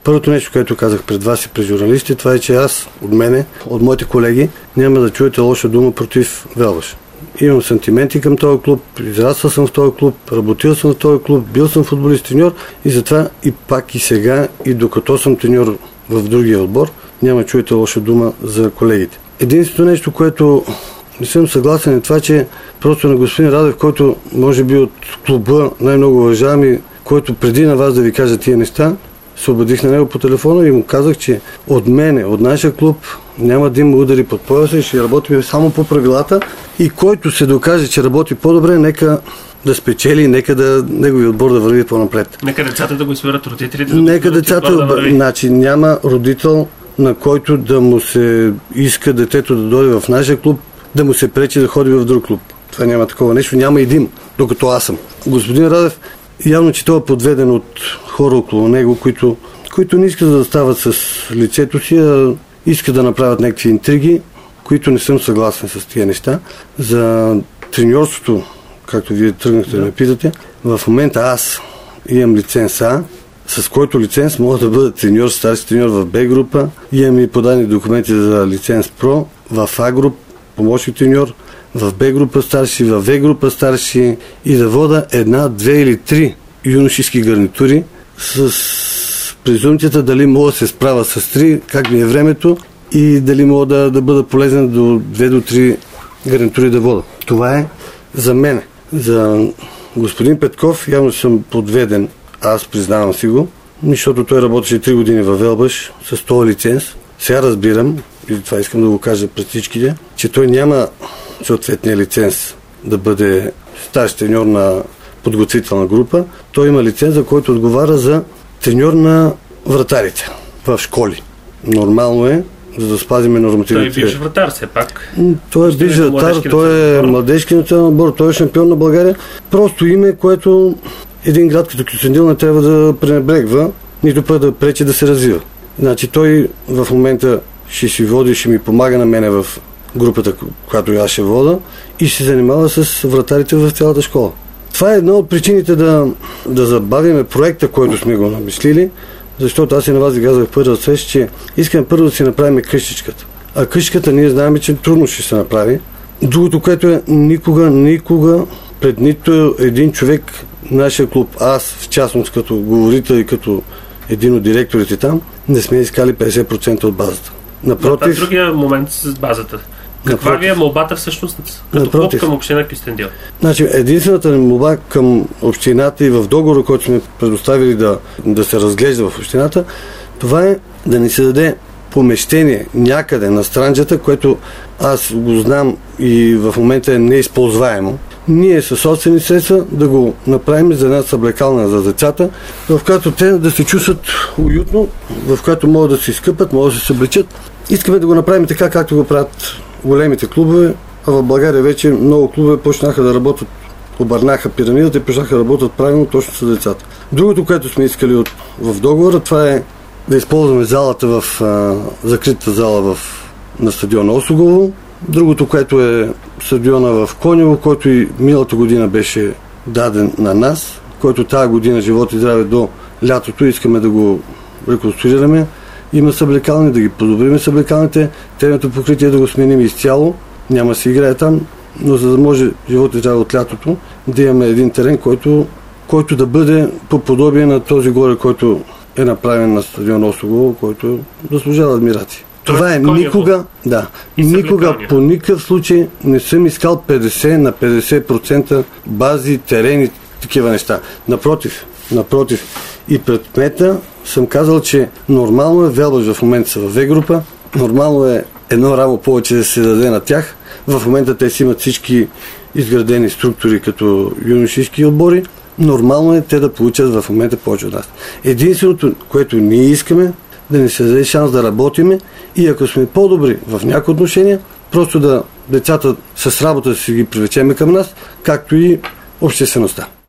Първото нещо, което казах пред вас и пред журналистите, това е, че аз, от моите колеги, няма да чуете лоша дума против Велбаш. Имам сантименти към този клуб, израствал съм в този клуб, работил съм в този клуб, бил съм футболист треньор и затова и пак и сега, и докато съм треньор в другия отбор, няма чуете лоша дума за колегите. Единственото нещо, което не съм съгласен е това, че просто на господин Радев, който може би от клуба най-много уважавам и който преди на вас да ви кажа тия неща, се обадих на него по телефона и му казах, че от мене, от нашия клуб няма да има удари под пояса и ще работим само по правилата и който се докаже, че работи по-добре, нека да спечели, нека да негови отбор да върви по-напред. Нека децата да го изберат родителите. Нека децата, значи няма родител, на който да му се иска детето да дойде в нашия клуб, да му се пречи да ходи в друг клуб. Това няма такова нещо, няма и дим, докато аз съм. Господин Радев, явно, че той е подведен от хора около него, които не искат да стават с лицето си, а искат да направят някакви интриги, които не съм съгласен с тия неща. За треньорството, както вие тръгнахте да ме питате, в момента аз имам лиценз А, с който лиценз мога да бъда треньор, старши треньор в Б група. Имам и подани документи за лиценз ПРО, в А груп, помощник треньор, в Б група старши, в В група старши и да вода 1, 2 или 3 юношески гарнитури с презумцията дали мога да се справя с 3, как ми е времето и дали мога да бъда полезен до 2 до 3 гарнитури да вода. Това е за мен. За господин Петков явно съм подведен, аз признавам си го, защото той работеше 3 години във Велбаш с този лиценз. Сега разбирам, и това искам да го кажа пред всичките, че той няма съответния лиценз да бъде старши треньор на подготвителна група. Той има лиценз, за който отговаря за треньор на вратарите в школи. Нормално е, за да спазиме нормативите. Той е бивш вратар все пак. Той е бивш вратар, той е младежки национален отбор, той е шампион на България. Просто име, което един град като Кюстендил не трябва да пренебрегва, нито пък да пречи да се развива. Значи той в момента ще си води, ще ми помага на мене в групата, която аз ще вода и ще се занимава с вратарите в цялата школа. Това е една от причините да забавиме проекта, който сме го намислили, защото аз и на вас ви казах първа среща, че искаме първо да си направим къщичката. А къщичката ние знаем, че трудно ще се направи. Другото, което е никога пред нито един човек нашия клуб, аз в частност като говорител и като един от директорите там, не сме искали 50% от базата. Напротив, другия момент с базата. Каква ви е молбата всъщност като клуб към община Кюстендил? Значи, единствената молба към общината и в договора, който сме предоставили да се разглежда в общината, това е да ни се даде помещение някъде на странджата, което аз го знам и в момента е неизползваемо. Ние със собствени средства да го направим за една съблекална за децата, в която те да се чувстват уютно, в която могат да се изкъпат, могат да се съблечат. Искаме да го направим така, както го правят големите клубове, а в България вече много клубове почнаха да работят, обърнаха пирамидата и почнаха да работят правилно точно с децата. Другото, което сме искали в договора, това е да използваме залата в закритата зала на стадиона Осогово. Другото, което е стадиона в Конево, който и миналата година беше даден на нас, който тази година, живот и здраве, до лятото искаме да го реконструираме. Има съблекални, да ги подобриме съблекалните, теренното покритие да го сменим изцяло, няма да се играе там, но за да може живот и здраве от лятото да имаме един терен, който да бъде по подобие на този горе, който е направен на стадион Осогово, който заслужава адмирации. Това е никога по никакъв случай не съм искал 50 на 50% бази, терени, такива неща. Напротив. И пред кмета съм казал, че нормално е Велбаш в момента са в В група, нормално е едно рамо повече да се даде на тях. В момента те си имат всички изградени структури като юношески отбори. Нормално е те да получат в момента повече от нас. Единственото, което ние искаме, да ни се даде шанс да работиме и ако сме по-добри в някои отношения, просто децата с работа си ги привлечеме към нас, както и обществеността.